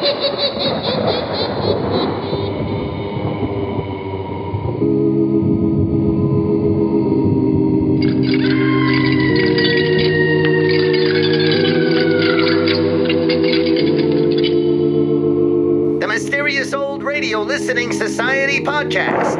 The Mysterious Old Radio Listening Society podcast.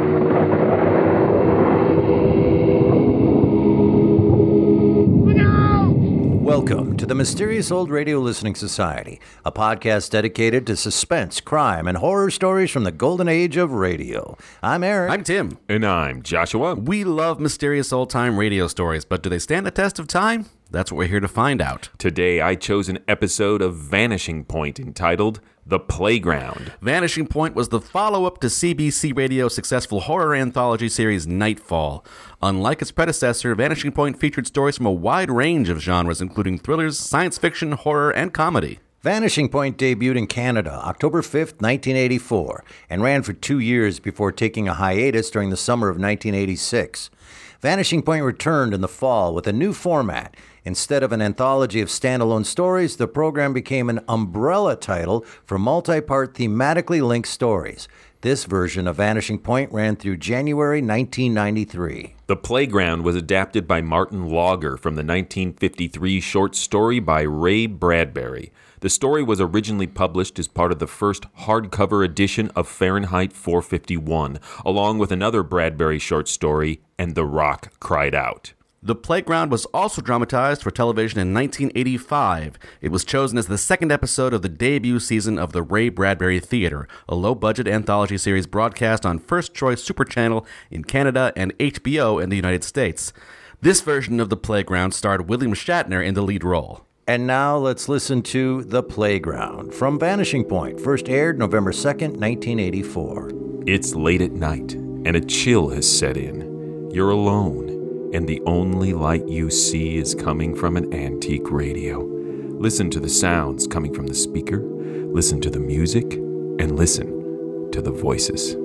Welcome to the Mysterious Old Radio Listening Society, a podcast dedicated to suspense, crime, and horror stories from the golden age of radio. I'm Eric. I'm Tim. And I'm Joshua. We love mysterious old-time radio stories, but do they stand the test of time? That's what we're here to find out. Today I chose an episode of Vanishing Point entitled The Playground. Vanishing Point was the follow-up to CBC Radio's successful horror anthology series Nightfall. Unlike its predecessor, Vanishing Point featured stories from a wide range of genres, including thrillers, science fiction, horror, and comedy. Vanishing Point debuted in Canada October 5th, 1984, and ran for 2 years before taking a hiatus during the summer of 1986. Vanishing Point returned in the fall with a new format. Instead of an anthology of standalone stories, the program became an umbrella title for multi-part thematically linked stories. This version of Vanishing Point ran through January 1993. The Playground was adapted by Martin Lauger from the 1953 short story by Ray Bradbury. The story was originally published as part of the first hardcover edition of Fahrenheit 451, along with another Bradbury short story, And the Rock Cried Out. The Playground was also dramatized for television in 1985. It was chosen as the second episode of the debut season of the Ray Bradbury Theater, a low-budget anthology series broadcast on First Choice Super Channel in Canada and HBO in the United States. This version of The Playground starred William Shatner in the lead role. And now let's listen to The Playground from Vanishing Point, first aired November 2nd, 1984. It's late at night, and a chill has set in. You're alone, and the only light you see is coming from an antique radio. Listen to the sounds coming from the speaker, listen to the music, and listen to the voices.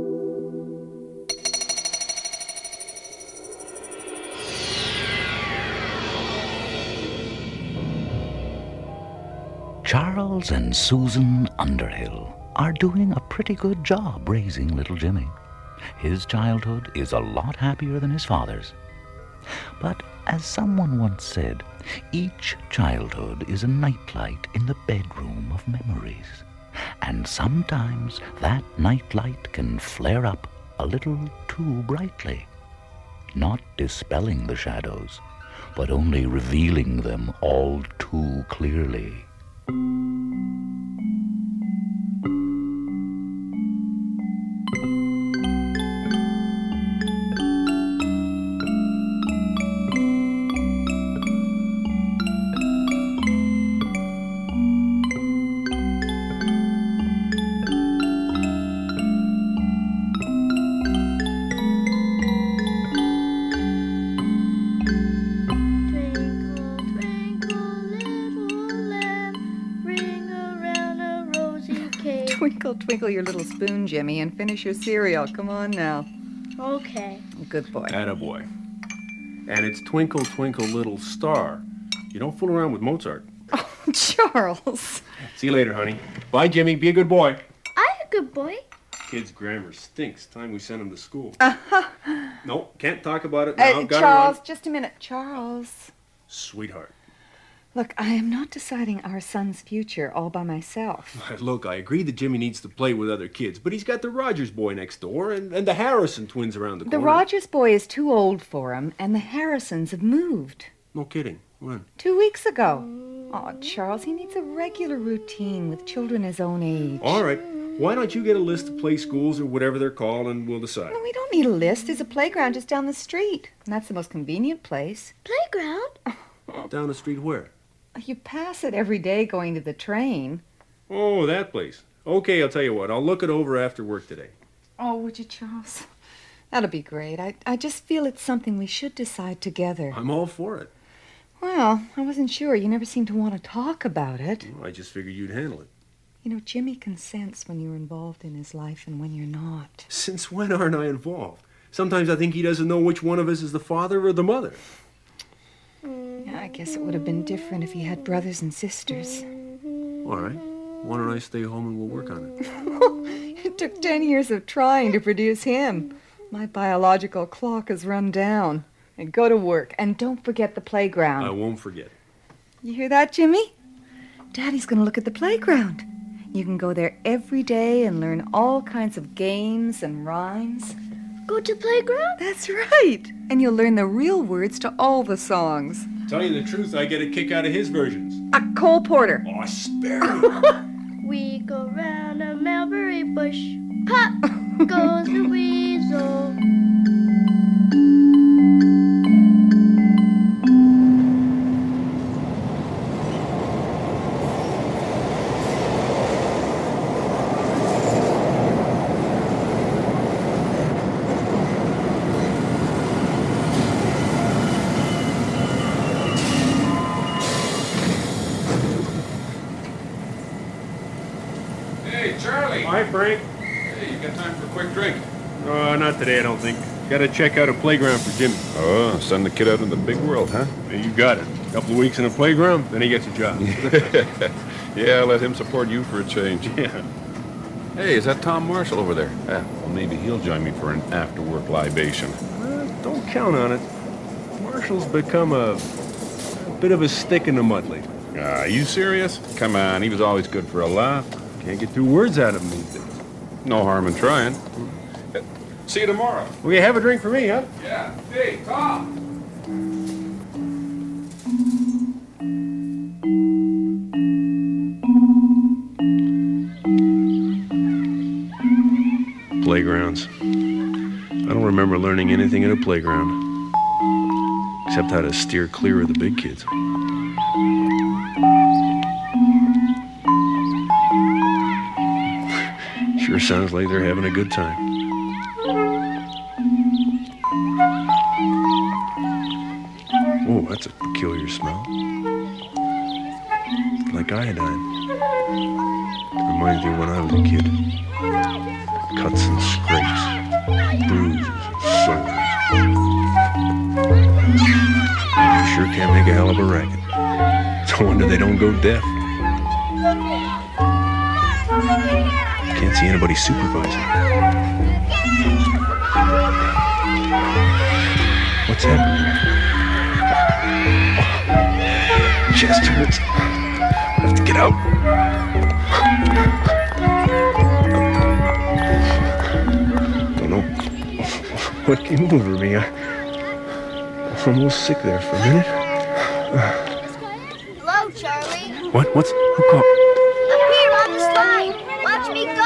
Charles and Susan Underhill are doing a pretty good job raising little Jimmy. His childhood is a lot happier than his father's. But as someone once said, each childhood is a nightlight in the bedroom of memories. And sometimes that nightlight can flare up a little too brightly, not dispelling the shadows, but only revealing them all too clearly. Twinkle, twinkle your little spoon, Jimmy, and finish your cereal. Come on now. Okay. Good boy. Attaboy. And it's Twinkle, Twinkle, Little Star. You don't fool around with Mozart. Oh, Charles. See you later, honey. Bye, Jimmy. Be a good boy. I'm a good boy. Kid's grammar stinks. Time we send him to school. Uh-huh. No, can't talk about it now. Gotta Charles, run. just a minute. Charles. Sweetheart. Look, I am not deciding our son's future all by myself. Look, I agree that Jimmy needs to play with other kids, but he's got the Rogers boy next door and the Harrison twins around the corner. The Rogers boy is too old for him, and the Harrisons have moved. No kidding. When? 2 weeks ago. Oh, Charles, he needs a regular routine with children his own age. All right. Why don't you get a list of play schools or whatever they're called and we'll decide. No, we don't need a list. There's a playground just down the street. And that's the most convenient place. Playground? Down the street where? You pass it every day going to the train. Oh, that place. Okay, I'll tell you what. I'll look it over after work today. Oh, would you, Charles? That'll be great. I just feel it's something we should decide together. I'm all for it. Well, I wasn't sure. You never seemed to want to talk about it. Well, I just figured you'd handle it. You know, Jimmy can sense when you're involved in his life and when you're not. Since when aren't I involved? Sometimes I think he doesn't know which one of us is the father or the mother. Yeah, I guess it would have been different if he had brothers and sisters. All right. Why don't I stay home and we'll work on it? It took 10 years of trying to produce him. My biological clock has run down. And go to work. And don't forget the playground. I won't forget. You hear that, Jimmy? Daddy's going to look at the playground. You can go there every day and learn all kinds of games and rhymes. Go to playground? That's right. And you'll learn the real words to all the songs. Tell you the truth, I get a kick out of his versions. Cole Porter. Oh, spare me. We go round a mulberry bush. Pop goes the weasel. Hey, Charlie. Hi, Frank. Hey, you got time for a quick drink? Not today, I don't think. Gotta check out a playground for Jimmy. Oh, send the kid out in the big world, huh? Yeah, you got it. A couple of weeks in a playground, then he gets a job. Yeah, let him support you for a change. Yeah. Hey, is that Tom Marshall over there? Well, maybe he'll join me for an after-work libation. Don't count on it. Marshall's become a bit of a stick in the mud lately. Are you serious? Come on, he was always good for a laugh. Can't get 2 words out of him these days. No harm in trying. See you tomorrow. Will you have a drink for me, huh? Yeah. Hey, Tom. Playgrounds. I don't remember learning anything at a playground, except how to steer clear of the big kids. Sure sounds like they're having a good time. Oh, that's a peculiar smell. Like iodine. Reminds me of when I was a kid. Cuts and scrapes, bruises and sores. You sure can make a hell of a racket. No wonder they don't go deaf. Can't see anybody supervising. What's happening? Oh, chest hurts. I have to get out. Don't know what came over me. I'm almost sick there for a minute. Hello, Charlie. What? What's? Who called? Up here on the slide. Watch me go!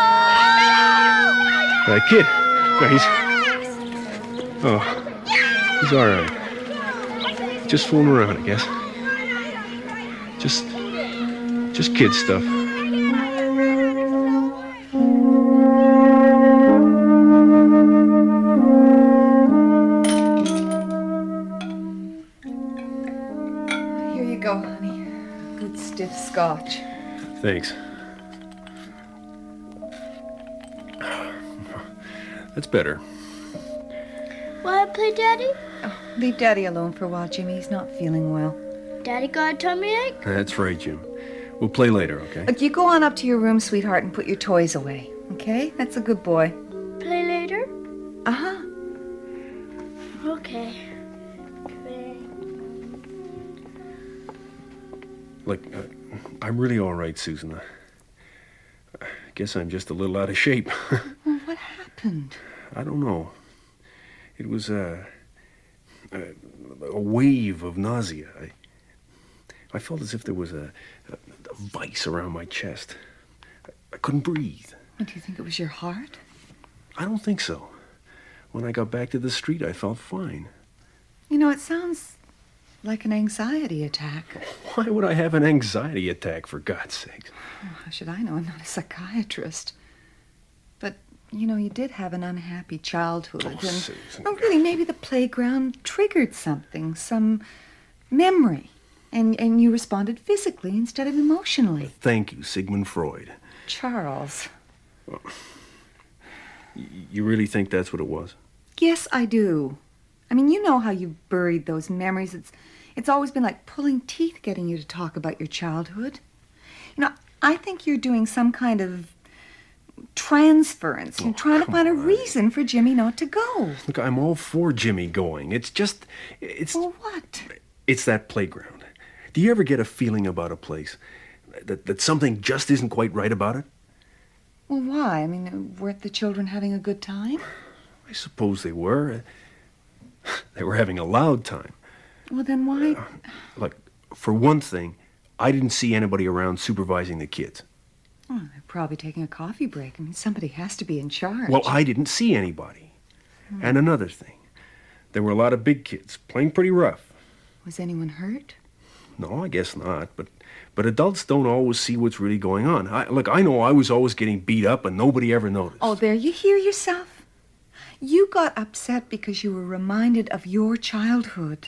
Kid. No, he's all right. Just fooling around, I guess. Just kid stuff. Here you go, honey. Good stiff scotch. Thanks. That's better. Wanna play, Daddy? Oh, leave Daddy alone for a while, Jimmy. He's not feeling well. Daddy got a tummy ache? That's right, Jim. We'll play later, okay? Look, you go on up to your room, sweetheart, and put your toys away. Okay? That's a good boy. Play later? Uh-huh. Okay. Look, I'm really all right, Susan. I guess I'm just a little out of shape. Well, what happened? I don't know. It was a wave of nausea. I felt as if there was a vice around my chest. I couldn't breathe. What, do you think it was your heart? I don't think so. When I got back to the street, I felt fine. You know, it sounds like an anxiety attack. Why would I have an anxiety attack, for God's sake? Oh, how should I know? I'm not a psychiatrist. But, you know, you did have an unhappy childhood. Oh, Susan. Oh, really, maybe the playground triggered something, some memory. And you responded physically instead of emotionally. Thank you, Sigmund Freud. Charles. You really think that's what it was? Yes, I do. I mean, you know how you buried those memories. It's always been like pulling teeth getting you to talk about your childhood. You know, I think you're doing some kind of transference. You're trying to find a reason for Jimmy not to go. Look, I'm all for Jimmy going. It's Well, what? It's that playground. Do you ever get a feeling about a place that something just isn't quite right about it? Well, why? I mean, weren't the children having a good time? I suppose they were. They were having a loud time. Well, then why? Look, for one thing, I didn't see anybody around supervising the kids. Oh, they're probably taking a coffee break. I mean, somebody has to be in charge. Well, I didn't see anybody. And another thing, there were a lot of big kids playing pretty rough. Was anyone hurt? No, I guess not. But adults don't always see what's really going on. I know I was always getting beat up and nobody ever noticed. Oh, there you hear yourself. You got upset because you were reminded of your childhood.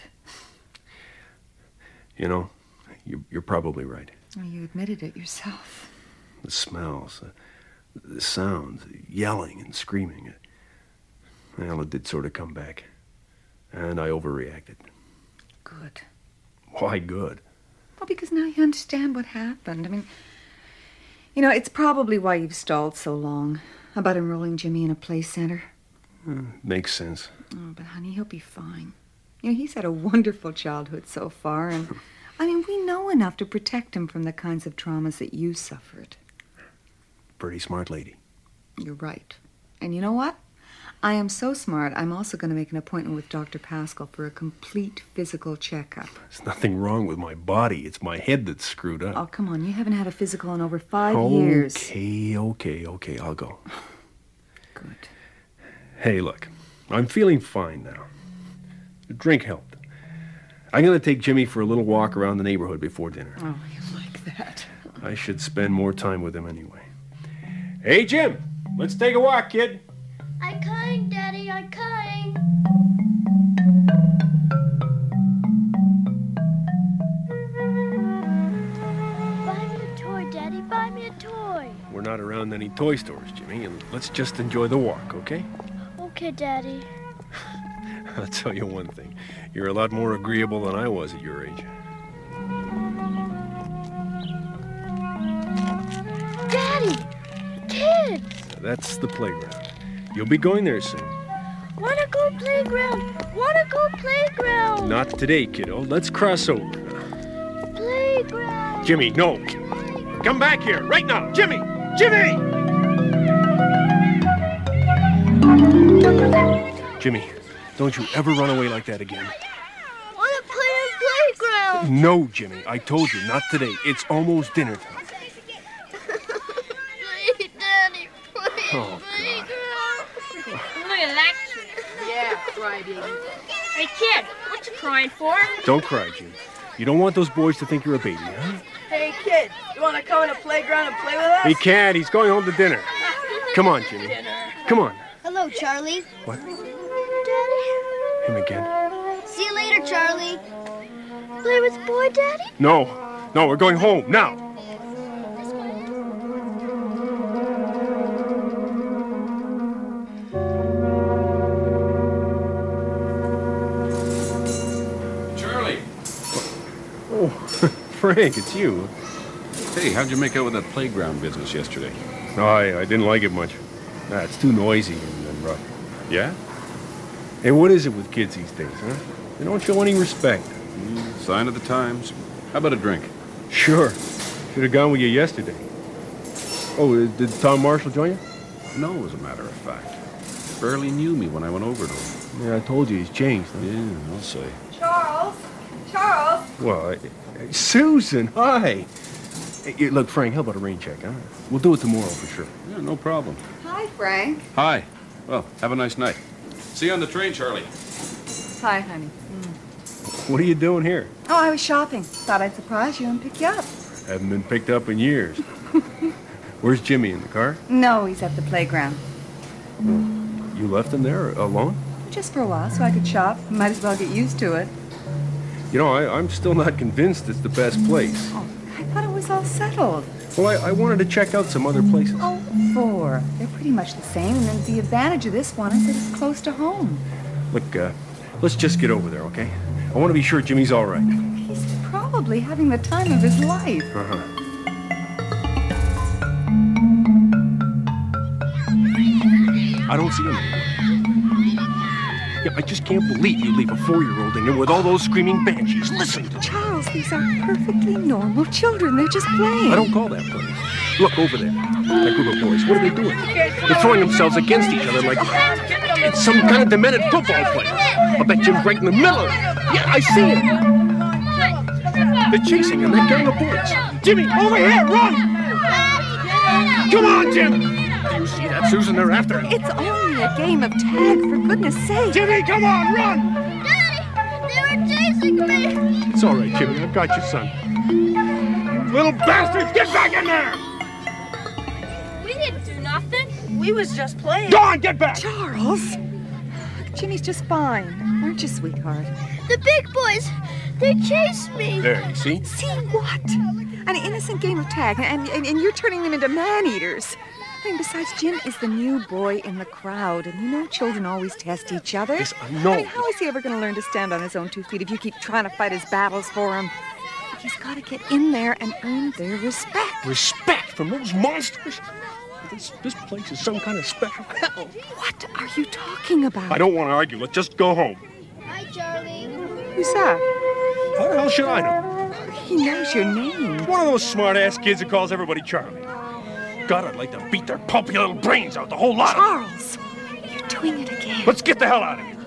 You know, you're probably right. Well, you admitted it yourself. The smells, the sounds, yelling and screaming. Well, it did sort of come back. And I overreacted. Good. Why good? Well, because now you understand what happened. I mean, you know, it's probably why you've stalled so long about enrolling Jimmy in a play center. Makes sense. Oh, but honey, he'll be fine. You know, he's had a wonderful childhood so far, and I mean, we know enough to protect him from the kinds of traumas that you suffered. Pretty smart lady. You're right. And you know what? I am so smart, I'm also going to make an appointment with Dr. Pascal for a complete physical checkup. There's nothing wrong with my body. It's my head that's screwed up. Oh, come on. You haven't had a physical in over 5 years. Okay. I'll go. Good. Hey, look. I'm feeling fine now. The drink helped. I'm going to take Jimmy for a little walk around the neighborhood before dinner. Oh, you like that. I should spend more time with him anyway. Hey, Jim. Let's take a walk, kid. I coming, Daddy, I coming. Buy me a toy, Daddy, buy me a toy. We're not around any toy stores, Jimmy, and let's just enjoy the walk, okay? Okay, Daddy. I'll tell you one thing. You're a lot more agreeable than I was at your age. Daddy! Kids! That's the playground. You'll be going there soon. Wanna go playground! Wanna go playground! Not today, kiddo. Let's cross over. Playground! Jimmy, no. Come back here, right now. Jimmy! Jimmy! Jimmy, don't you ever run away like that again. Wanna play in playground! No, Jimmy. I told you, not today. It's almost dinner time. Please, Daddy, please, Oh, playground! Look at that kid. Yeah, crybaby. Hey, kid, what you crying for? Don't cry, Jimmy. You don't want those boys to think you're a baby, huh? Hey, kid, you want to come in the playground and play with us? He can't. He's going home to dinner. Come on, Jimmy. Come on. Hello, Charlie. What? Daddy? Him again? See you later, Charlie. Play with boy, Daddy? No, we're going home, now. Charlie! Oh, Frank, it's you. Hey, how'd you make out with that playground business yesterday? No, I didn't like it much. It's too noisy and rough. Yeah? Hey, what is it with kids these days, huh? They don't show any respect. Sign of the times. How about a drink? Sure. Should have gone with you yesterday. Oh, did Tom Marshall join you? No, as a matter of fact. Barely knew me when I went over to him. Yeah, I told you he's changed. Huh? Yeah, I'll say. Charles! Well, Susan, hi. Hey, look, Frank, how about a rain check, huh? We'll do it tomorrow for sure. Yeah, no problem. Hi, Frank. Hi. Well, have a nice night. See you on the train, Charlie. Hi, honey. What are you doing here? Oh, I was shopping. Thought I'd surprise you and pick you up. Haven't been picked up in years. Where's Jimmy, in the car? No, he's at the playground. You left him there alone? Just for a while, so I could shop. Might as well get used to it. You know, I'm still not convinced it's the best place. Oh, I thought it was all settled. Well, I wanted to check out some other places. Oh, 4. They're pretty much the same, and then the advantage of this one is that it's close to home. Look, let's just get over there, okay? I want to be sure Jimmy's all right. He's probably having the time of his life. Uh-huh. I don't see him anywhere. Yeah, I just can't believe you leave a 4-year-old in there with all those screaming banshees. Listen to them. Charles, these are perfectly normal children. They're just playing. I don't call that playing. Look over there. That group of boys, what are they doing? They're throwing themselves against each other like it's some kind of demented football player. I bet Jim's right in the middle of it. Yeah, I see him. They're chasing him. That gang of boys. Jimmy, over here, run! Come on, Jim! Do you see that, Susan? They're after him. It's only a game of tag, for goodness sake. Jimmy, come on, run! Daddy, they were chasing me. It's all right, Jimmy. I've got you, son. Little bastards, get back in there! We didn't do nothing. We was just playing. Go on, get back! Charles! Jimmy's just fine. Aren't you, sweetheart? The big boys, they chased me. There, you see? See what? An innocent game of tag, and you're turning them into man-eaters. I mean, besides, Jim is the new boy in the crowd, and you know children always test each other. Yes, I know. I mean, how is he ever going to learn to stand on his own 2 feet if you keep trying to fight his battles for him? He's got to get in there and earn their respect. Respect from those monsters? This place is some kind of special hell. What are you talking about? I don't want to argue. Let's just go home. Hi, Charlie. Who's that? How the hell should I know? He knows your name. One of those smart-ass kids that calls everybody Charlie. God, I'd like to beat their pulpy little brains out, the whole lot of them. Charles, you're doing it again. Let's get the hell out of here.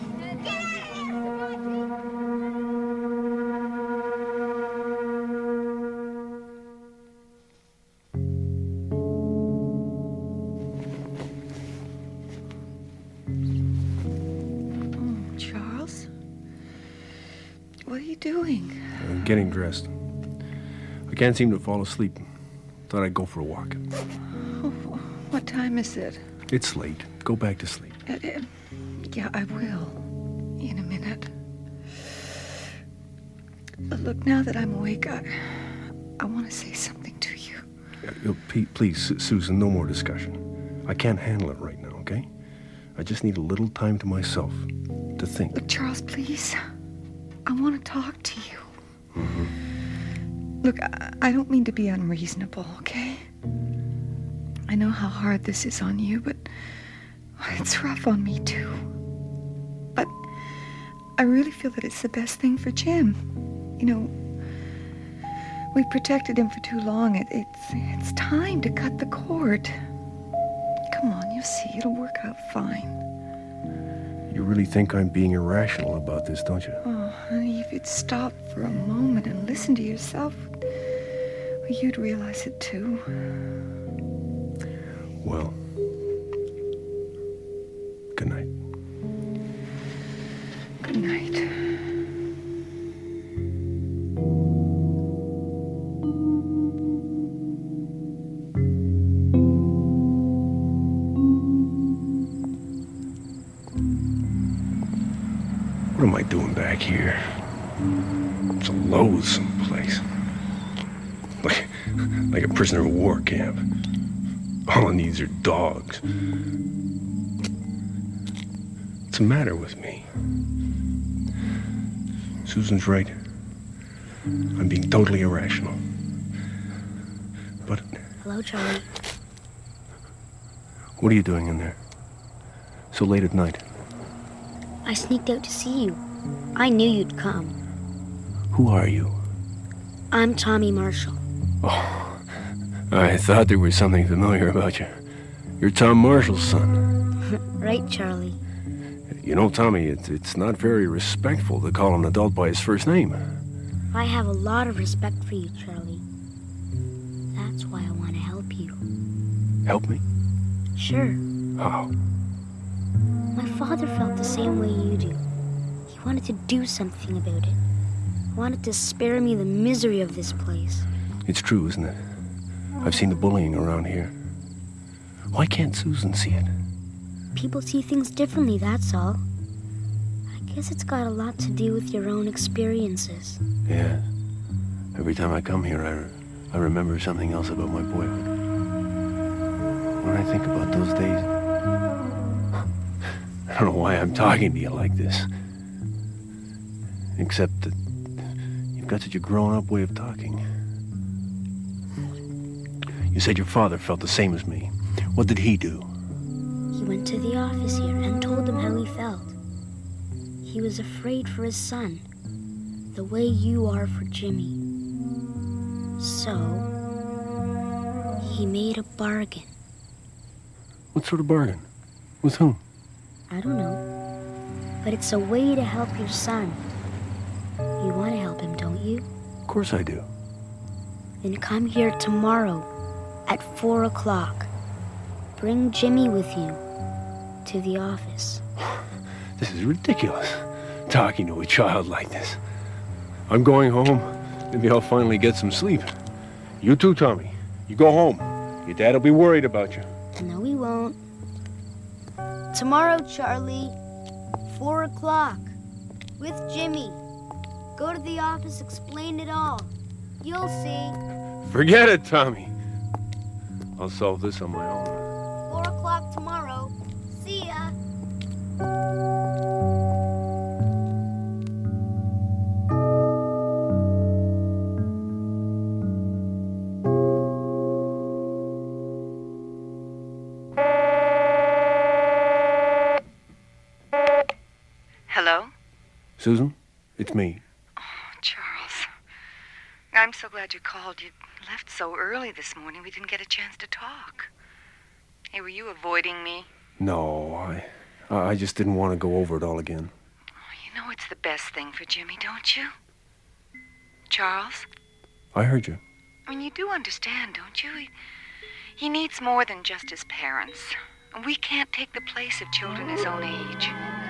Charles? What are you doing? I'm getting dressed. I can't seem to fall asleep. Thought I'd go for a walk. Oh, what time is it? It's late. Go back to sleep. Yeah, I will. In a minute. Look, now that I'm awake, I want to say something to you. Please, Susan, no more discussion. I can't handle it right now, okay? I just need a little time to myself to think. Look, Charles, please. I want to talk to you. Mm-hmm. Look, I don't mean to be unreasonable, okay? I know how hard this is on you, but it's rough on me, too. But I really feel that it's the best thing for Jim. You know, we've protected him for too long. It's time to cut the cord. Come on, you'll see. It'll work out fine. You really think I'm being irrational about this, don't you? Oh, honey, if you'd stop for a moment and listen to yourself, well, you'd realize it too. Well, good night. Good night. What am I doing back here? It's a loathsome place. Like a prisoner of war camp. All it needs are dogs. What's the matter with me? Susan's right. I'm being totally irrational. But... Hello, Charlie. What are you doing in there? So late at night? I sneaked out to see you. I knew you'd come. Who are you? I'm Tommy Marshall. Oh, I thought there was something familiar about you. You're Tom Marshall's son. Right, Charlie. You know, Tommy, it's not very respectful to call an adult by his first name. I have a lot of respect for you, Charlie. That's why I want to help you. Help me? Sure. How? My father felt the same way you do. He wanted to do something about it. He wanted to spare me the misery of this place. It's true, isn't it? I've seen the bullying around here. Why can't Susan see it? People see things differently, that's all. I guess it's got a lot to do with your own experiences. Yeah. Every time I come here, I remember something else about my boyhood. When I think about those days... I don't know why I'm talking to you like this. Except that you've got such a grown-up way of talking. You said your father felt the same as me. What did he do? He He went to the office here and told them how he felt. He was afraid for his son, the way you are for Jimmy. So, he made a bargain. What sort of bargain? With whom? I don't know, but it's a way to help your son. You want to help him, don't you? Of course I do. Then come here tomorrow at 4 o'clock. Bring Jimmy with you to the office. This is ridiculous, talking to a child like this. I'm going home. Maybe I'll finally get some sleep. You too, Tommy. You go home. Your dad will be worried about you. No, he won't. Tomorrow, Charlie, 4 o'clock, with Jimmy. Go to the office, explain it all. You'll see. Forget it, Tommy. I'll solve this on my own. 4 o'clock tomorrow. See ya. Hello? Susan, it's me. Oh, Charles. I'm so glad you called. You left so early this morning we didn't get a chance to talk. Hey, were you avoiding me? No, I just didn't want to go over it all again. Oh, you know it's the best thing for Jimmy, don't you? Charles? I heard you. I mean, you do understand, don't you? He needs more than just his parents. And we can't take the place of children his own age.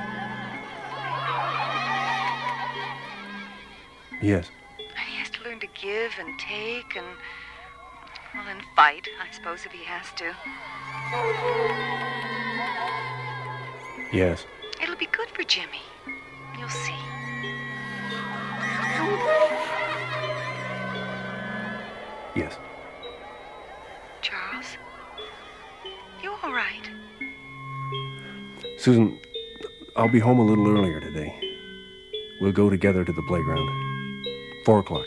Yes. And he has to learn to give and take and, well, and fight, I suppose, if he has to. Yes. It'll be good for Jimmy. You'll see. Yes. Charles? You all right? Susan, I'll be home a little earlier today. We'll go together to the playground. 4 o'clock.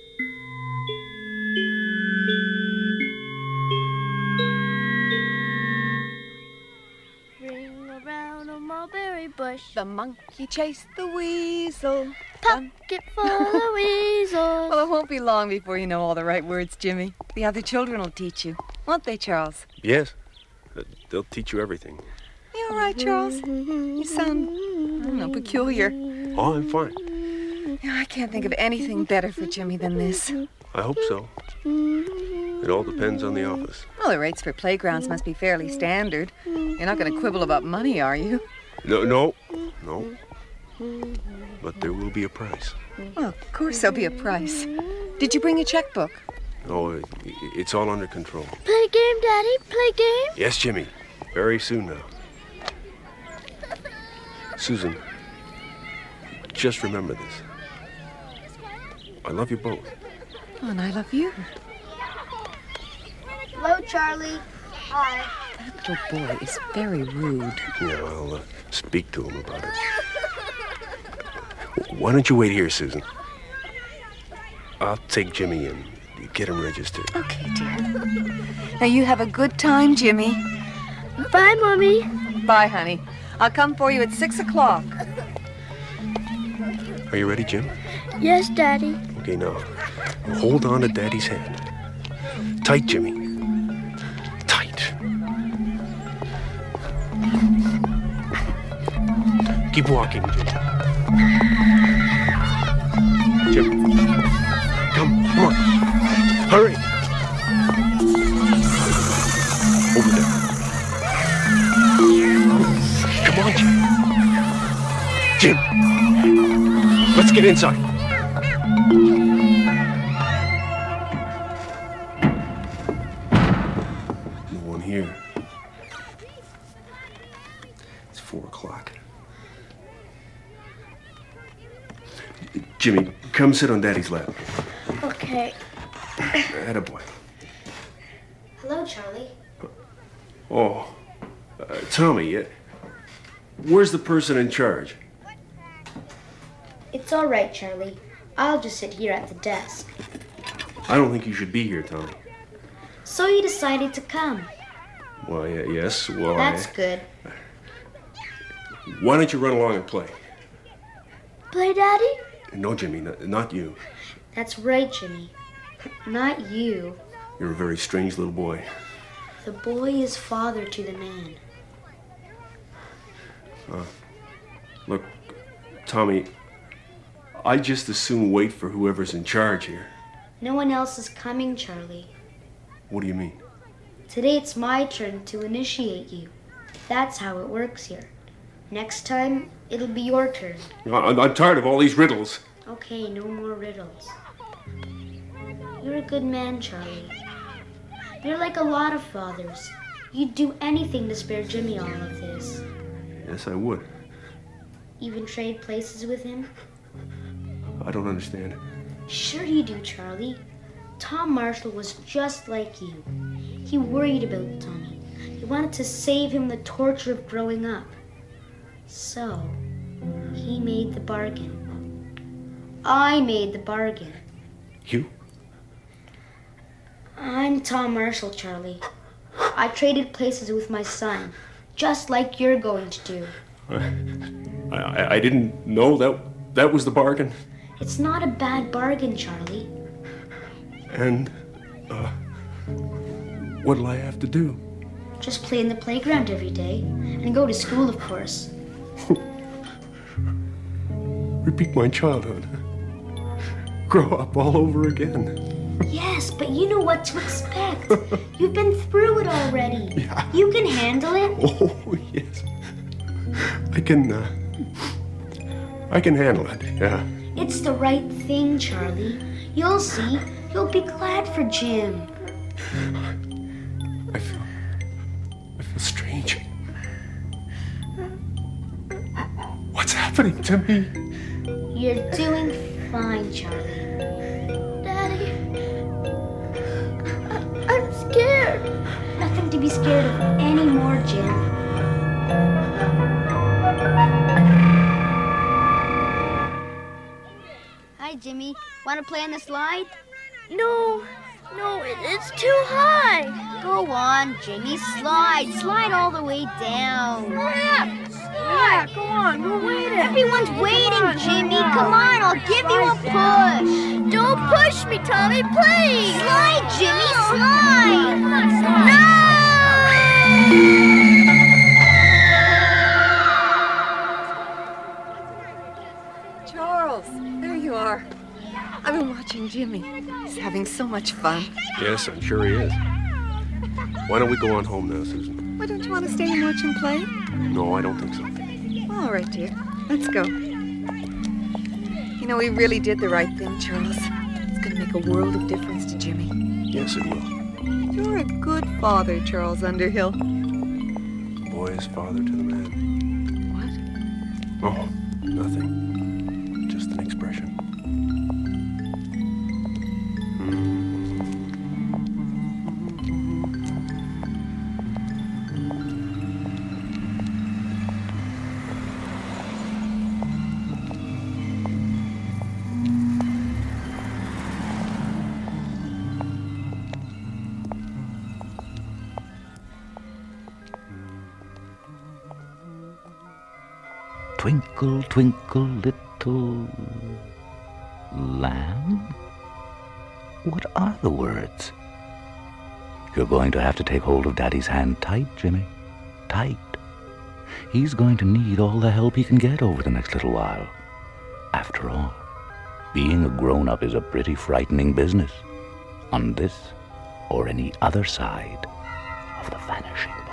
Ring around a mulberry bush. The monkey chased the weasel. Pocket full of weasels. Well, it won't be long before you know all the right words, Jimmy. The other children will teach you. Won't they, Charles? Yes. They'll teach you everything. You all right, Charles? You sound, I don't know, peculiar. Oh, I'm fine. You know, I can't think of anything better for Jimmy than this. I hope so. It all depends on the office. Well, the rates for playgrounds must be fairly standard. You're not going to quibble about money, are you? No. But there will be a price. Well, of course there'll be a price. Did you bring a checkbook? Oh, it's all under control. Play game, Daddy. Play game. Yes, Jimmy. Very soon now. Susan, just remember this. I love you both. Oh, and I love you. Hello, Charlie. Hi. That little boy is very rude. Yeah, I'll speak to him about it. Why don't you wait here, Susan? I'll take Jimmy and get him registered. Okay, dear. Now, you have a good time, Jimmy. Bye, Mommy. Bye, honey. I'll come for you at 6 o'clock. Are you ready, Jim? Yes, Daddy. Okay, now, hold on to Daddy's hand. Tight, Jimmy. Tight. Keep walking, Jim. Come on. Hurry. Over there. Come on, Jim. Let's get inside. No one here. It's 4 o'clock. Jimmy, come sit on Daddy's lap. Okay. Attaboy. Hello, Charlie. Oh, Tommy, where's the person in charge? It's all right, Charlie. I'll just sit here at the desk. I don't think you should be here, Tommy. So you decided to come. Well, yes, well, That's good. Why don't you run along and play? Play, Daddy? No, Jimmy, not you. That's right, Jimmy. Not you. You're a very strange little boy. The boy is father to the man. Look, Tommy, I'd just as soon wait for whoever's in charge here. No one else is coming, Charlie. What do you mean? Today it's my turn to initiate you. That's how it works here. Next time, it'll be your turn. I'm tired of all these riddles. Okay, no more riddles. You're a good man, Charlie. You're like a lot of fathers. You'd do anything to spare Jimmy all of this. Yes, I would. Even trade places with him? I don't understand. Sure you do, Charlie. Tom Marshall was just like you. He worried about Tommy. He wanted to save him the torture of growing up. So, he made the bargain. I made the bargain. You? I'm Tom Marshall, Charlie. I traded places with my son, just like you're going to do. I didn't know that was the bargain. It's not a bad bargain, Charlie. And, what'll I have to do? Just play in the playground every day, and go to school, of course. Repeat my childhood. Grow up all over again. Yes, but you know what to expect. You've been through it already. Yeah. You can handle it. Oh, yes. I can handle it, yeah. It's the right thing, Charlie. You'll see. You'll be glad for Jim. I feel strange. What's happening to me? You're doing fine, Charlie. Daddy, I'm scared. Nothing to be scared of anymore, Jim. Hi, Jimmy. Want to play on the slide? No, it's too high. Go on, Jimmy. Slide all the way down. Yeah, go on. We're waiting. Everyone's waiting, Jimmy. Come on, I'll give you a push. Don't push me, Tommy, please. Slide, Jimmy, slide. Charles, there you are. I've been watching Jimmy. He's having so much fun. Yes, I'm sure he is. Why don't we go on home now, Susan? Why don't you want to stay and watch him play? No, I don't think so. All right, dear. Let's go. You know, we really did the right thing, Charles. It's going to make a world of difference to Jimmy. Yes, it will. You're a good father, Charles Underhill. The boy is father to the man. What? Oh, nothing. Just an expression. Twinkle, twinkle, little lamb? What are the words? You're going to have to take hold of Daddy's hand tight, Jimmy. Tight. He's going to need all the help he can get over the next little while. After all, being a grown-up is a pretty frightening business. On this or any other side of the vanishing point.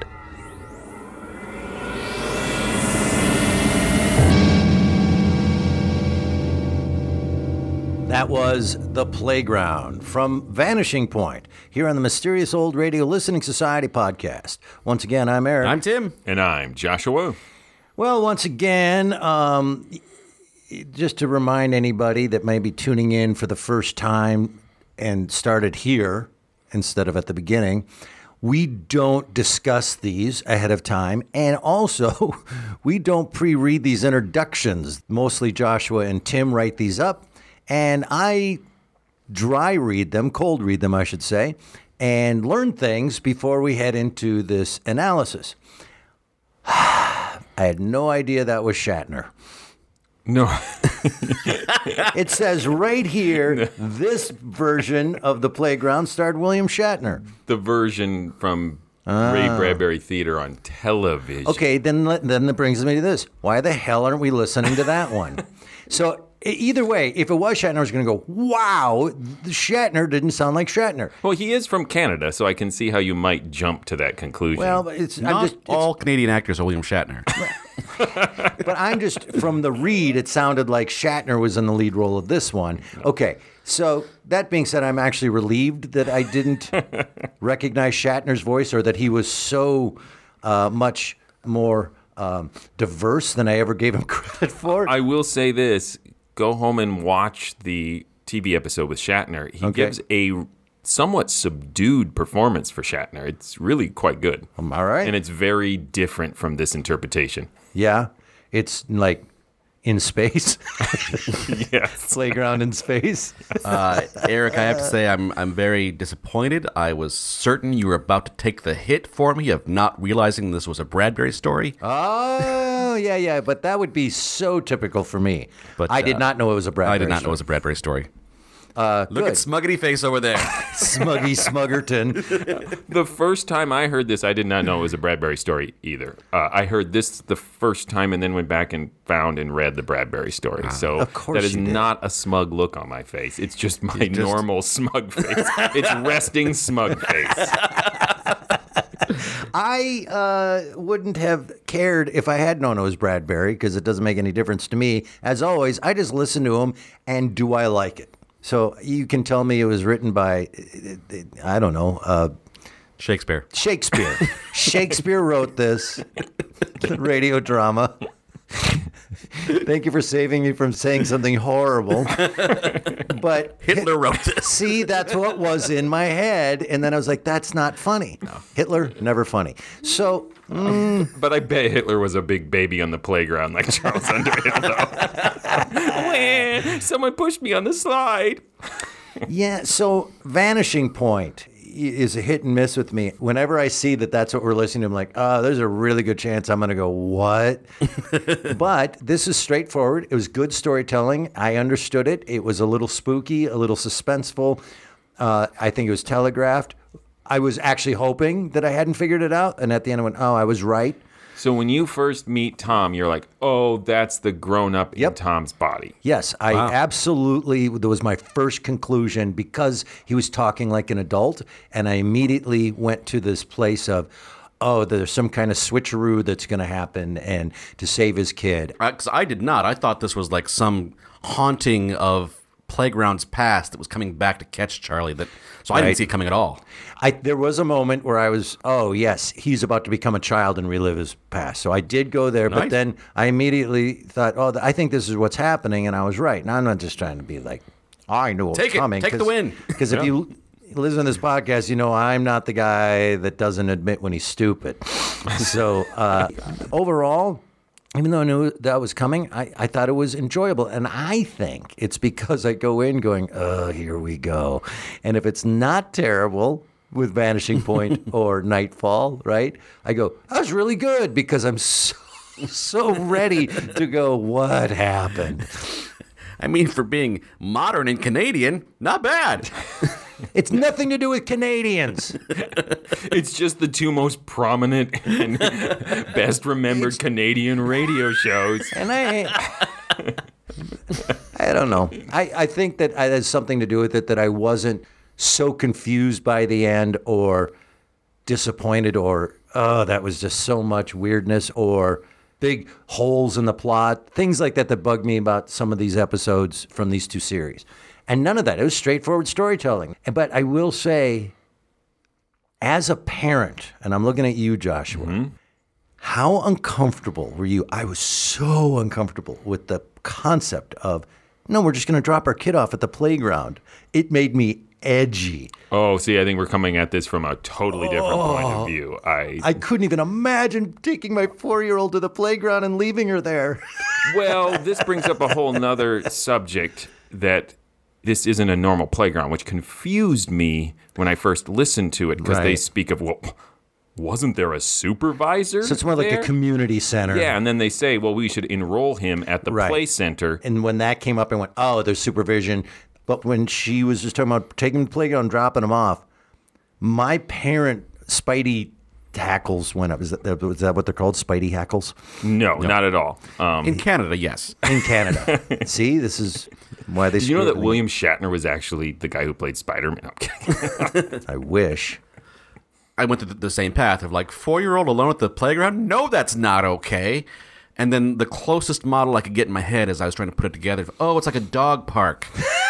That was The Playground from Vanishing Point here on the Mysterious Old Radio Listening Society podcast. Once again, I'm Eric. I'm Tim. And I'm Joshua. Well, once again, just to remind anybody that may be tuning in for the first time and started here instead of at the beginning, we don't discuss these ahead of time. And also, we don't pre-read these introductions. Mostly Joshua and Tim write these up. And I cold read them, I should say, and learn things before we head into this analysis. I had no idea that was Shatner. No. It says right here, this version of The Playground starred William Shatner. The version from Ray Bradbury Theater on television. Okay, then that brings me to this. Why the hell aren't we listening to that one? So either way, if it was Shatner, I was going to go, wow, Shatner didn't sound like Shatner. Well, he is from Canada, so I can see how you might jump to that conclusion. Well, it's Not all Canadian actors are William Shatner. But I'm just, from the read, it sounded like Shatner was in the lead role of this one. Okay, so that being said, I'm actually relieved that I didn't recognize Shatner's voice, or that he was so much more diverse than I ever gave him credit for. I will say this. Go home and watch the TV episode with Shatner. He gives a somewhat subdued performance for Shatner. It's really quite good. All right. And it's very different from this interpretation. Yeah, it's like in space. Yes. Playground in space. Eric, I have to say I'm very disappointed. I was certain you were about to take the hit for me of not realizing this was a Bradbury story. Oh, yeah, but that would be so typical for me. But I did not know it was a Bradbury I did not know it story. was a Bradbury story. Look Look at Smuggety Face over there. Smuggy Smuggerton. The first time I heard this, I did not know it was a Bradbury story either. I heard this the first time and then went back and found and read the Bradbury story. So Of course that is you did. not a smug look on my face. It's just my normal smug face. It's resting smug face. I wouldn't have cared if I had known it was Bradbury, because it doesn't make any difference to me. As always, I just listen to him, and do I like it? So you can tell me it was written by, I don't know, Shakespeare. Shakespeare. Shakespeare wrote this radio drama. Thank you for saving me from saying something horrible. But Hitler wrote this. See, that's what was in my head. And then I was like, that's not funny. No. Hitler, never funny. So, But I bet Hitler was a big baby on the playground like Charles Underhill, though. Someone pushed me on the slide. yeah, so Vanishing Point is a hit and miss with me. Whenever I see that that's what we're listening to, I'm like, oh, there's a really good chance I'm going to go, what? But this is straightforward. It was good storytelling. I understood it. It was a little spooky, a little suspenseful. I think it was telegraphed. I was actually hoping that I hadn't figured it out. And at the end, I went, oh, I was right. So when you first meet Tom, you're like, oh, that's the grown-up in Tom's body. Yes, I absolutely, that was my first conclusion, because he was talking like an adult, and I immediately went to this place of, oh, there's some kind of switcheroo that's going to happen, and to save his kid. 'Cause I did not. I thought this was like some haunting of Playground's past that was coming back to catch Charlie. So I didn't see it coming at all. There was a moment where I was, oh, yes, he's about to become a child and relive his past. So I did go there, but then I immediately thought, oh, I think this is what's happening, and I was right. Now I'm not just trying to be like, I knew what was coming. Take the win. Because if you listen to this podcast, you know I'm not the guy that doesn't admit when he's stupid. So overall, even though I knew that was coming, I thought it was enjoyable. And I think it's because I go in going, oh, here we go. And if it's not terrible with Vanishing Point or Nightfall, right, I go, that was really good, because I'm so ready to go, what happened? I mean, for being modern and Canadian, not bad. It's nothing to do with Canadians. It's just the two most prominent and best remembered Canadian radio shows. And I don't know. I think that it has something to do with it, that I wasn't so confused by the end, or disappointed, or, oh, that was just so much weirdness, or big holes in the plot, things like that bug me about some of these episodes from these two series. And none of that. It was straightforward storytelling. But I will say, as a parent, and I'm looking at you, Joshua, how uncomfortable were you? I was so uncomfortable with the concept of, no, we're just going to drop our kid off at the playground. It made me edgy. Oh, see, I think we're coming at this from a totally different point of view. I couldn't even imagine taking my 4-year-old to the playground and leaving her there. Well, this brings up a whole nother subject that this isn't a normal playground, which confused me when I first listened to it, because they Right. speak of, well, wasn't there a supervisor? So it's more like there? a community center. Yeah, and then they say, well, we should enroll him at the Right. play center. And when that came up, I went, oh, there's supervision. But when she was just talking about taking him to the playground and dropping him off, my parent Spidey hackles went up. Is that what they're called? Spidey hackles? No, not at all. In Canada, yes. In Canada. See, this is why they Did you know screw that with me. William Shatner was actually the guy who played Spider-Man? I'm kidding. I wish. I went to the same path of like 4-year-old alone at the playground. No, that's not okay. And then the closest model I could get in my head as I was trying to put it together. Oh, it's like a dog park.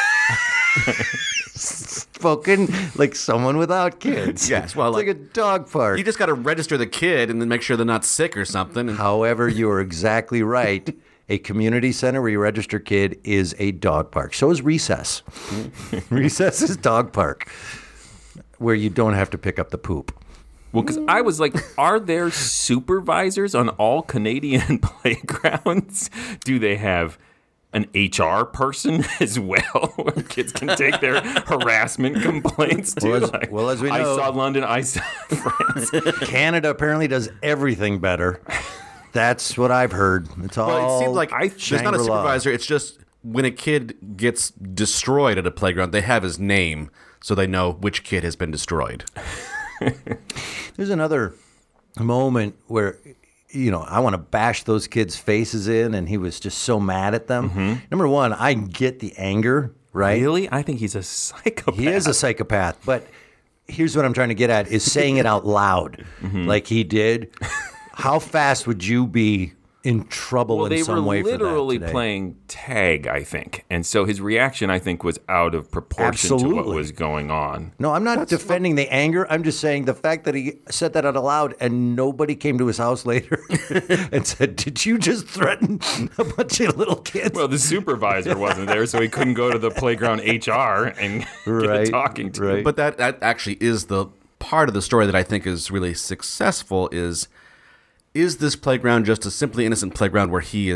Spoken like someone without kids. Yes, well, it's like a dog park. You just got to register the kid and then make sure they're not sick or something. And However, you are exactly right. A community center where you register kid is a dog park. So is Recess. Recess is dog park, where you don't have to pick up the poop. Well, because I was like, are there supervisors on all Canadian playgrounds? Do they have an HR person as well, where kids can take their harassment complaints to? Well, as we I know- saw London, I saw France. Canada apparently does everything better. That's what I've heard. It's all. well, it seems like there's not a Shangri-La. supervisor. It's just when a kid gets destroyed at a playground, they have his name so they know which kid has been destroyed. There's another moment where, I want to bash those kids' faces in, and he was just so mad at them. Number one, I get the anger, right? Really? I think he's a psychopath. He is a psychopath, but here's what I'm trying to get at is saying it out loud like he did. How fast would you be in trouble Well, in they some were way for that literally today? playing tag, I think. And so his reaction, I think, was out of proportion to what Absolutely. was going on. No, I'm not defending the anger. I'm just saying the fact that he said that out loud and nobody came to his house later and said, "Did you just threaten a bunch of little kids?" Well, the supervisor wasn't there, so he couldn't go to the playground HR and get a Right, talking to. right. But that actually is the part of the story that I think is really successful is this playground just a simply innocent playground where he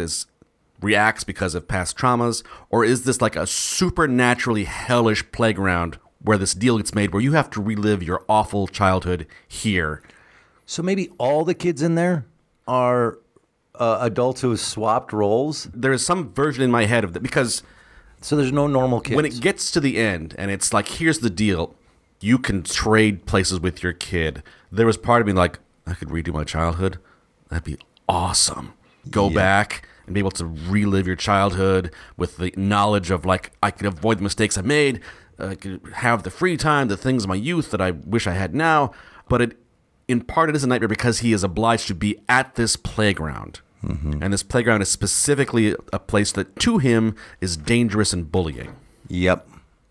reacts because of past traumas, or is this like a supernaturally hellish playground where this deal gets made where you have to relive your awful childhood here? So maybe all the kids in there are adults who have swapped roles. There is some version in my head of that because So there's no normal kids. when it gets to the end and it's like, here's the deal, you can trade places with your kid. There was part of me like, I could redo my childhood. That'd be awesome. Go back and be able to relive your childhood with the knowledge of like, I could avoid the mistakes I made. I could have the free time, the things of my youth that I wish I had now. But in part, it is a nightmare because he is obliged to be at this playground. And this playground is specifically a place that to him is dangerous and bullying. Yep.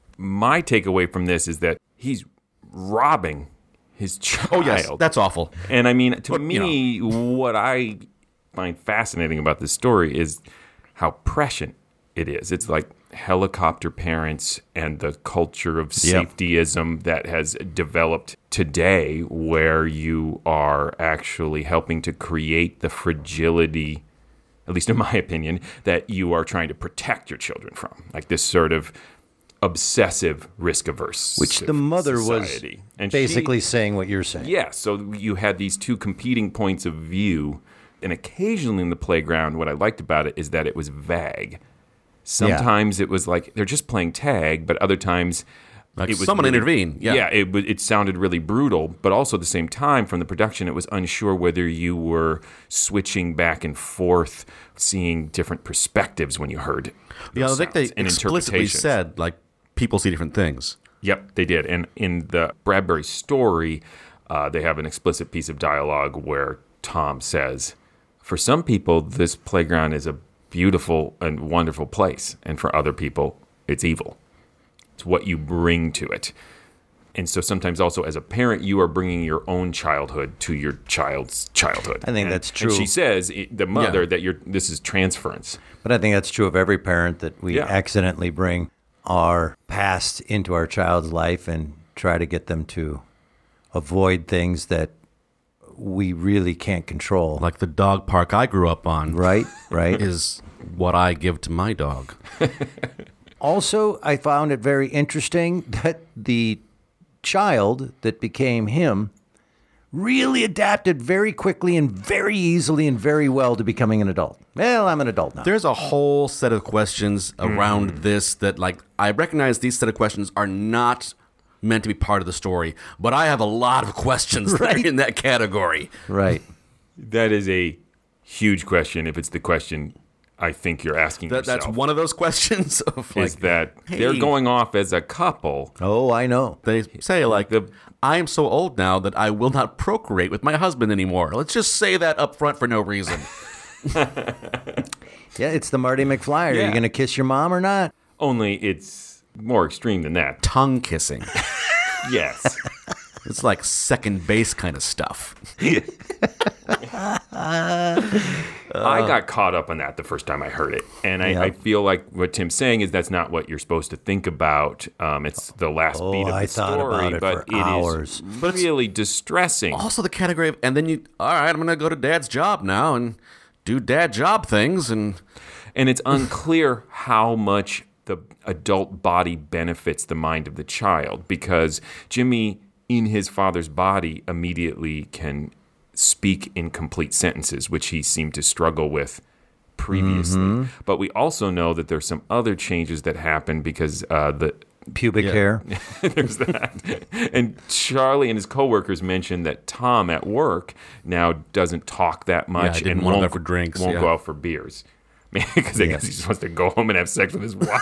My takeaway from this is that he's robbing his child. Oh, yes, that's awful. And I mean, to But, me, what I find fascinating about this story is how prescient it is. It's like helicopter parents and the culture of safetyism that has developed today, where you are actually helping to create the fragility, at least in my opinion, that you are trying to protect your children from. Like this sort of obsessive, risk-averse Which the mother society. was And basically she- saying what you're saying. yeah, so you had these two competing points of view, and occasionally in the playground, what I liked about it is that it was vague. Sometimes it was like they're just playing tag, but other times Like it was someone really, intervene. Yeah. it sounded really brutal, but also at the same time from the production, it was unsure whether you were switching back and forth, seeing different perspectives when you heard. Yeah, I those think they sounds and explicitly interpretations. said, like, people see different things. Yep, they did. And in the Bradbury story, they have an explicit piece of dialogue where Tom says, for some people, this playground is a beautiful and wonderful place. And for other people, it's evil. It's what you bring to it. And so sometimes also as a parent, you are bringing your own childhood to your child's childhood. I think that's true. And she says, the mother, that this is transference. But I think that's true of every parent, that we Yeah. accidentally bring our past into our child's life and try to get them to avoid things that we really can't control. Like the dog park I grew up on. Right, right. Is what I give to my dog. Also, I found it very interesting that the child that became him really adapted very quickly and very easily and very well to becoming an adult. Well, I'm an adult now. There's a whole set of questions around this that, like, I recognize these set of questions are not meant to be part of the story, but I have a lot of questions that are in that category. Right. That is a huge question if it's the question I think you're asking yourself. That's one of those questions. Of like, is that hey, they're going off as a couple. Oh, I know. They say, like, I am so old now that I will not procreate with my husband anymore. Let's just say that up front for no reason. Yeah, it's the Marty McFly. Are you going to kiss your mom or not? Only it's more extreme than that. Tongue kissing. Yes. It's like second base kind of stuff. I got caught up on that the first time I heard it. And I feel like what Tim's saying is that's not what you're supposed to think about. It's the last beat of the story, but it is really distressing. Also the category of, and then all right, I'm going to go to Dad's job now and do dad job things. And it's unclear how much the adult body benefits the mind of the child, because Jimmy, in his father's body, immediately can speak in complete sentences, which he seemed to struggle with previously. Mm-hmm. But we also know that there's some other changes that happen because the pubic hair. There's that. And Charlie and his coworkers mentioned that Tom at work now doesn't talk that much and won't go for drinks. Won't go out for beers. Because I guess he just wants to go home and have sex with his wife.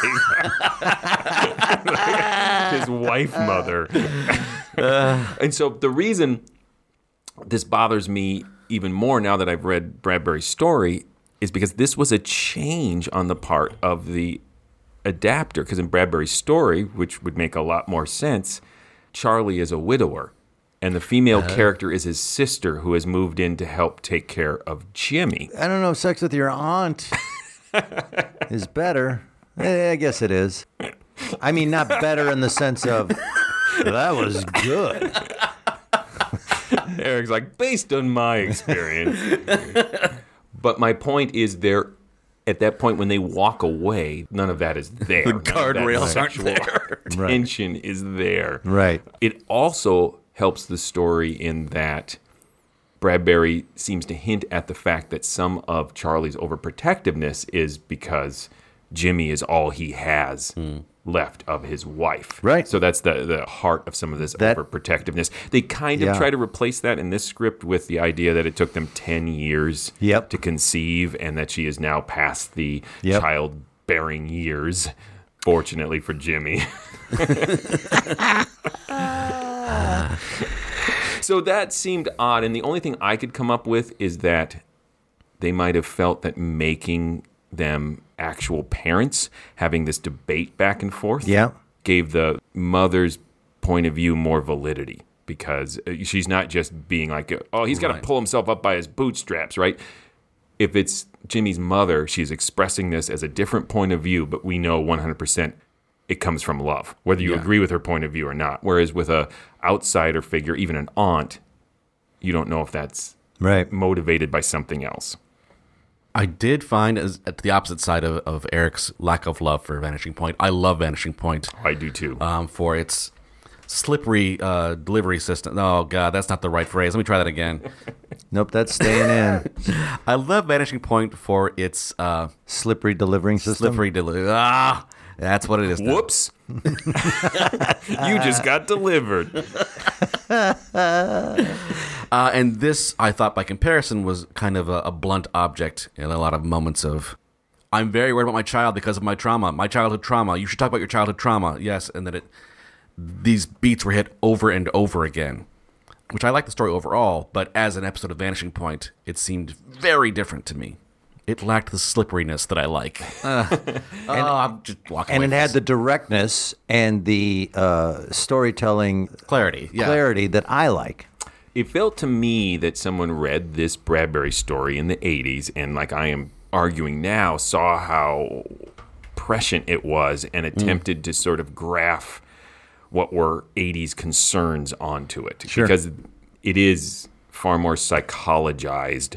His wife mother. And so the reason this bothers me even more now that I've read Bradbury's story is because this was a change on the part of the adapter. Because in Bradbury's story, which would make a lot more sense, Charlie is a widower. And the female character is his sister who has moved in to help take care of Jimmy. I don't know, sex with your aunt is better. I guess it is. I mean, not better in the sense of, that was good. Eric's like, based on my experience. But my point is at that point when they walk away, none of that is there. The guardrails aren't there. Tension is there. Right. It also helps the story in that Bradbury seems to hint at the fact that some of Charlie's overprotectiveness is because Jimmy is all he has left of his wife. Right. So that's the heart of some of this overprotectiveness. They kind of try to replace that in this script with the idea that it took them 10 years to conceive and that she is now past the childbearing years, fortunately for Jimmy. So that seemed odd, and the only thing I could come up with is that they might have felt that making them actual parents, having this debate back and forth, gave the mother's point of view more validity, because she's not just being like, oh, he's got to pull himself up by his bootstraps, right? If it's Jimmy's mother, she's expressing this as a different point of view, but we know 100% it comes from love, whether you agree with her point of view or not. Whereas with a outsider figure, even an aunt, you don't know if that's motivated by something else. I did find, as at the opposite side of Eric's lack of love for Vanishing Point, I love Vanishing Point. I do too. For its slippery delivery system. Oh, God, that's not the right phrase. Let me try that again. Nope, that's staying in. I love Vanishing Point for its slippery delivering system. Slippery delivery. That's what it is. Whoops. You just got delivered. And this, I thought, by comparison, was kind of a blunt object in a lot of moments of, I'm very worried about my child because of my trauma, my childhood trauma. You should talk about your childhood trauma. Yes, and that these beats were hit over and over again, which I like the story overall, but as an episode of Vanishing Point, it seemed very different to me. It lacked the slipperiness that I like. I'm just walking away. And it had the directness and the storytelling clarity that I like. It felt to me that someone read this Bradbury story in the 80s and, like I am arguing now, saw how prescient it was and attempted to sort of graph what were 80s concerns onto it. Sure. Because it is far more psychologized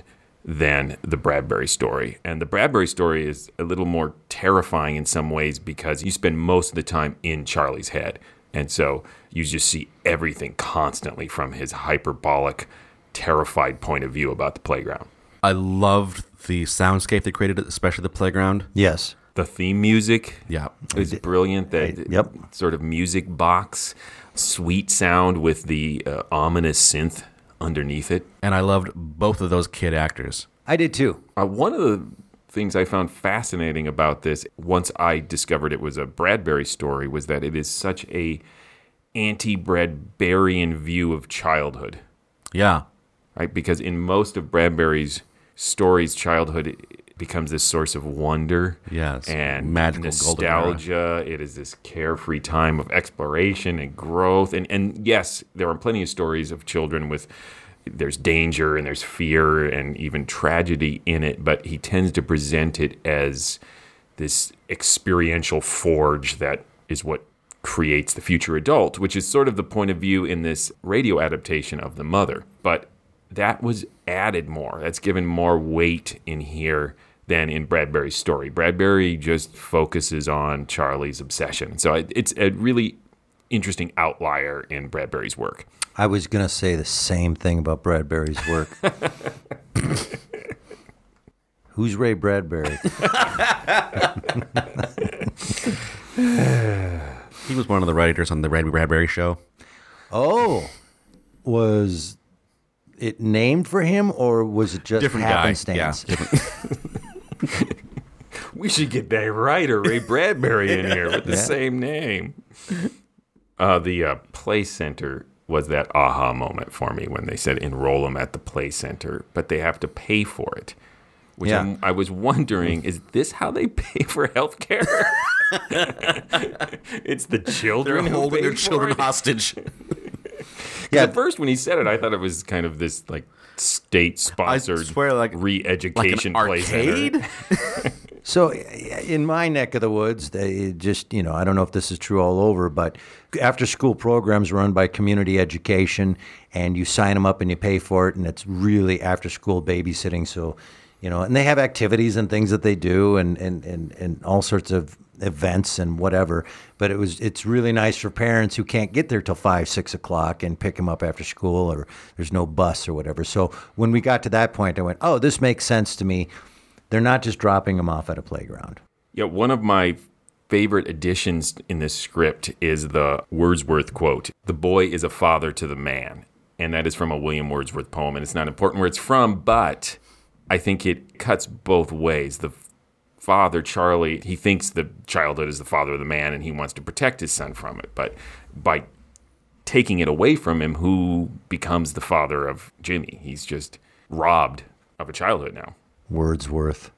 than the Bradbury story. And the Bradbury story is a little more terrifying in some ways because you spend most of the time in Charlie's head. And so you just see everything constantly from his hyperbolic, terrified point of view about the playground. I loved the soundscape they created, especially the playground. Yes. The theme music Yeah. is brilliant. That sort of music box, sweet sound with the ominous synth underneath it. And I loved both of those kid actors. I did too. One of the things I found fascinating about this, once I discovered it was a Bradbury story, was that it is such a anti-Bradburian view of childhood. Yeah. Right? Because in most of Bradbury's stories, childhood becomes this source of wonder Yes. and Magical golden era. nostalgia. It is this carefree time of exploration and growth. And yes, there are plenty of stories of children with there's danger and there's fear and even tragedy in it, but he tends to present it as this experiential forge that is what creates the future adult, which is sort of the point of view in this radio adaptation of The Mother. But that was added more. That's given more weight in here than in Bradbury's story. Bradbury just focuses on Charlie's obsession. So it's a really interesting outlier in Bradbury's work. I was going to say the same thing about Bradbury's work. Who's Ray Bradbury? He was one of the writers on the Ray Bradbury show. Oh, was it named for him or was it just Different guy. happenstance? Yeah, different. We should get that writer, Ray Bradbury, in here with the same name. The Play Center was that aha moment for me when they said enroll them at the Play Center, but they have to pay for it. Which I was wondering, is this how they pay for health care? It's the children They're who holding pay their for children it? hostage. Yeah. At first, when he said it, I thought it was kind of this like state-sponsored I swear, like re-education an Play arcade? Center. So in my neck of the woods, they just, I don't know if this is true all over, but after school programs run by community education and you sign them up and you pay for it and it's really after school babysitting. So, and they have activities and things that they do and all sorts of events and whatever. But it's really nice for parents who can't get there till 5, 6 o'clock and pick them up after school or there's no bus or whatever. So when we got to that point, I went, oh, this makes sense to me. They're not just dropping them off at a playground. Yeah, one of my favorite additions in this script is the Wordsworth quote, "The boy is a father to the man." And that is from a William Wordsworth poem. And it's not important where it's from, but I think it cuts both ways. The father, Charlie, he thinks the childhood is the father of the man and he wants to protect his son from it. But by taking it away from him, who becomes the father of Jimmy? He's just robbed of a childhood now. Wordsworth.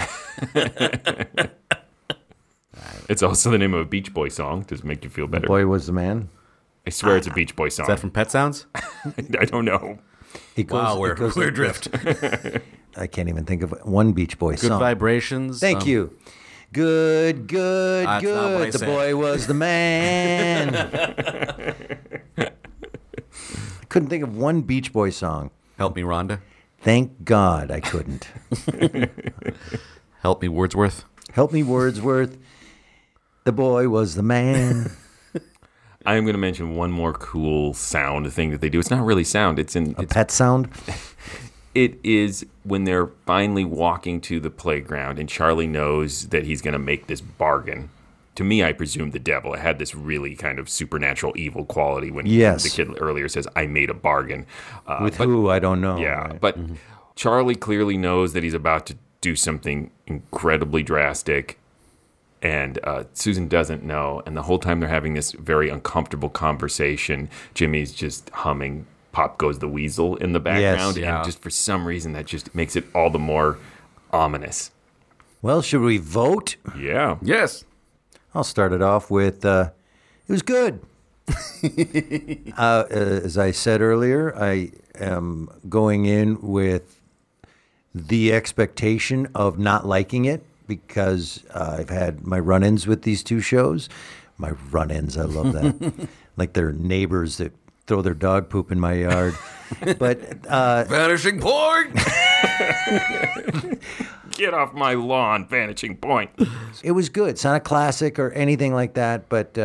It's also the name of a Beach Boy song. Does it make you feel better? The boy was the man. I swear it's a Beach Boy song. Is that from Pet Sounds? I don't know. It goes, Wow, it goes we're like adrift. this. I can't even think of one Beach Boy Good song. vibrations. Thank you. Good, good, That's not what I good. The said. boy was the man. I couldn't think of one Beach Boy song. Help me, Rhonda. Thank God I couldn't. Help me, Wordsworth. Help me, Wordsworth. The boy was the man. I am going to mention one more cool sound thing that they do. It's not really sound. It's Pet sound. It is when they're finally walking to the playground and Charlie knows that he's going to make this bargain. To me, I presume the devil. It had this really kind of supernatural evil quality when Yes. the kid earlier says, "I made a bargain." With who, I don't know. Yeah, right? but Charlie clearly knows that he's about to do something incredibly drastic, and Susan doesn't know. And the whole time they're having this very uncomfortable conversation, Jimmy's just humming "Pop Goes the Weasel" in the background, yeah. and just for some reason that just makes it all the more ominous. Well, should we vote? Yeah. Yes. I'll start it off with, it was good. As I said earlier, I am going in with the expectation of not liking it because I've had my run-ins with these two shows. My run-ins, I love that. Like they're neighbors that throw their dog poop in my yard. But Vanishing Point! Get off my lawn, Vanishing Point. it was good. It's not a classic or anything like that, but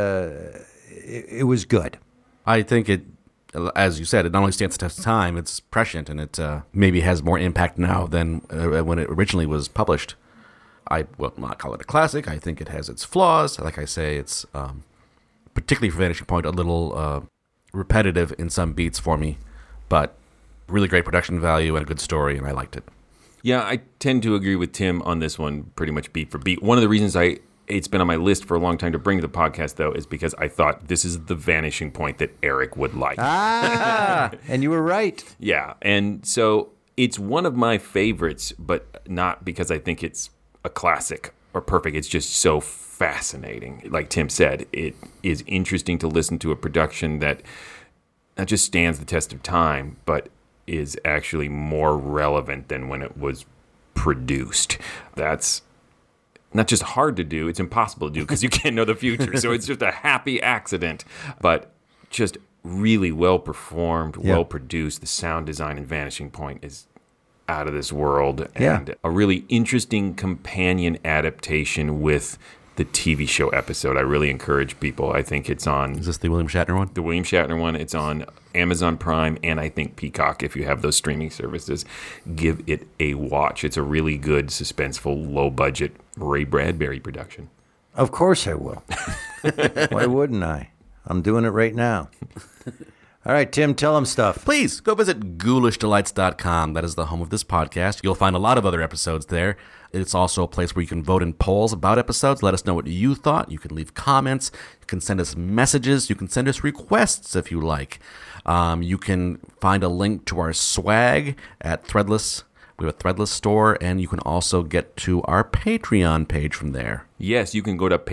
it was good. I think it, as you said, it not only stands the test of time, it's prescient, and it maybe has more impact now than when it originally was published. I will not call it a classic. I think it has its flaws. Like I say, it's particularly for Vanishing Point, a little repetitive in some beats for me, but really great production value and a good story, and I liked it. Yeah, I tend to agree with Tim on this one, pretty much beat for beat. One of the reasons it's been on my list for a long time to bring to the podcast, though, is because I thought this is the Vanishing Point that Eric would like. And you were right. Yeah, and so it's one of my favorites, but not because I think it's a classic or perfect. It's just so fascinating. Like Tim said, it is interesting to listen to a production that not just stands the test of time, but is actually more relevant than when it was produced. That's not just hard to do, it's impossible to do because you can't know the future. So it's just a happy accident, but just really well performed, well produced. The sound design in Vanishing Point is out of this world, and a really interesting companion adaptation with the TV show episode. I really encourage people. I think it's on... Is this the William Shatner one? The William Shatner one. It's on Amazon Prime and I think Peacock. If you have those streaming services, give it a watch. It's a really good, suspenseful, low-budget Ray Bradbury production. Of course I will. Why wouldn't I? I'm doing it right now. All right, Tim, tell them stuff. Please go visit GhoulishDelights.com. That is the home of this podcast. You'll find a lot of other episodes there. It's also a place where you can vote in polls about episodes. Let us know what you thought. You can leave comments. You can send us messages. You can send us requests if you like. You can find a link to our swag at Threadless. We have a Threadless store, and you can also get to our Patreon page from there. Yes, you can go to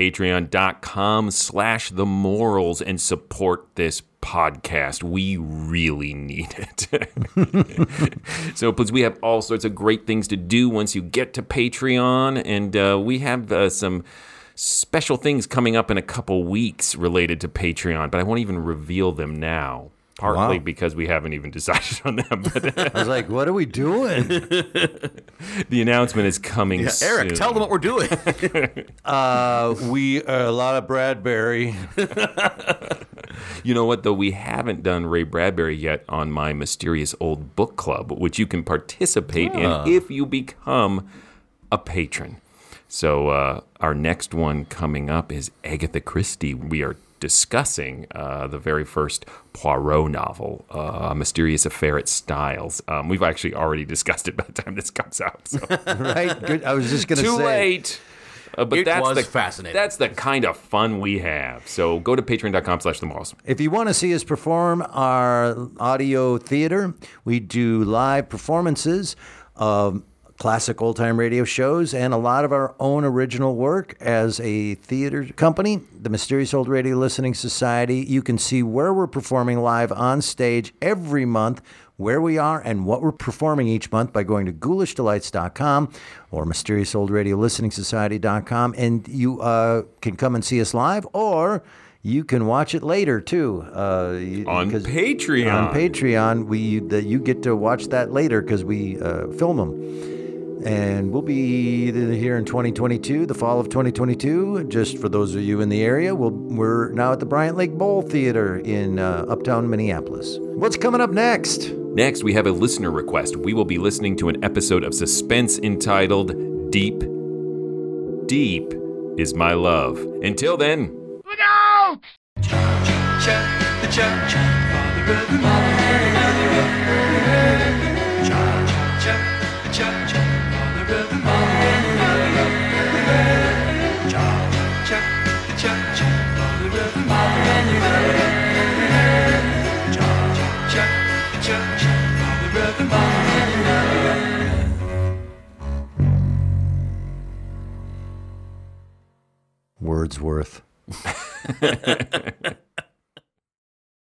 patreon.com/themorals and support this podcast. We really need it. So please, we have all sorts of great things to do once you get to Patreon, and we have some special things coming up in a couple weeks related to Patreon, but I won't even reveal them now. Partly because we haven't even decided on them. But I was like, what are we doing? The announcement is coming soon. Eric, tell them what we're doing. We a lot of Bradbury. You know what, though? We haven't done Ray Bradbury yet on my Mysterious Old Book Club, which you can participate in if you become a patron. So our next one coming up is Agatha Christie. We are discussing the very first Poirot novel, A Mysterious Affair at Styles. We've actually already discussed it by the time this comes out. So. Right? Good. I was just going to say. Too late. But it was fascinating. That's the kind of fun we have. So go to patreon.com/themorals. If you want to see us perform our audio theater, we do live performances of classic old-time radio shows and a lot of our own original work as a theater company, the Mysterious Old Radio Listening Society. You can see where we're performing live on stage every month, where we are and what we're performing each month by going to GhoulishDelights.com or MysteriousOldRadioListeningSociety.com, and you can come and see us live, or you can watch it later too on Patreon. On Patreon, you get to watch that later because we film them. And we'll be here in 2022, the fall of 2022. Just for those of you in the area, we're now at the Bryant Lake Bowl Theater in uptown Minneapolis. What's coming up next? Next, we have a listener request. We will be listening to an episode of Suspense entitled Deep, Deep is My Love. Until then... Look out! Wordsworth.